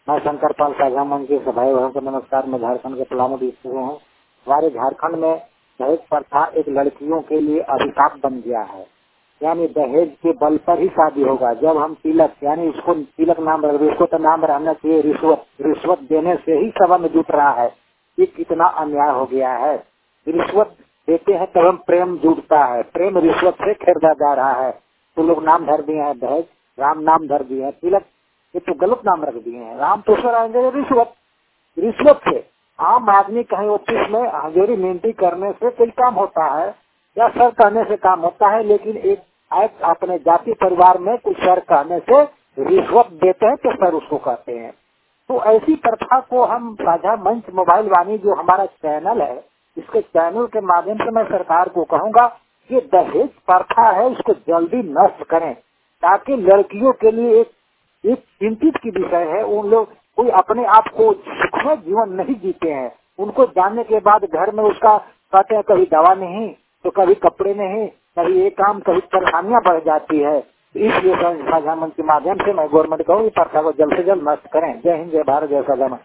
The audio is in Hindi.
मैं शंकर पाल साझा मंच के सभाई भाइयों को नमस्कार। मैं झारखंड के पलामू डिस्ट्रिक्ट से हूँ। हमारे झारखंड में दहेज प्रथा एक लड़कियों के लिए अभिशाप बन गया है। यानी दहेज के बल पर ही शादी होगा। जब हम तिलक यानी उसको तिलक नाम रख, उसको तो नाम रहना चाहिए रिश्वत। रिश्वत देने से ही सभा में जुट रहा है। ये कितना अन्याय हो गया है। रिश्वत देते हैं तब हम प्रेम जुटता है। प्रेम रिश्वत से खरीदा जा रहा है। तो लोग नाम धर दिए हैं दहेज, राम नाम धर दिए हैं तिलक। ये तो गलत नाम रख दिए हैं। राम तो सर आएंगे रिश्वत। रिश्वत से आम आदमी कहीं ऑफिस में हाजिरी मिनती करने से कोई काम होता है या सर कहने से काम होता है, लेकिन एक अपने जाति परिवार में कुछ सर कहने से रिश्वत देते हैं तो सर उसको कहते हैं। तो ऐसी प्रथा को हम साझा मंच मोबाइल वाणी जो हमारा चैनल है, इसके चैनल के माध्यम से मैं सरकार को कहूँगा ये दहेज प्रथा है इसको जल्दी नष्ट करें, ताकि लड़कियों के लिए एक चिंतित की विषय है। उन लोग कोई अपने आप को सुखमय जीवन नहीं जीते हैं। उनको जानने के बाद घर में उसका कहते हैं कभी दवा नहीं तो कभी कपड़े नहीं, कभी ये काम, कभी परेशानियां बढ़ जाती है। इसलिए साझा मंच के माध्यम से मैं गवर्नमेंट को प्रथा को जल्द से जल्द नष्ट करें। जय हिंद, जय भारत, जय साझा मंच।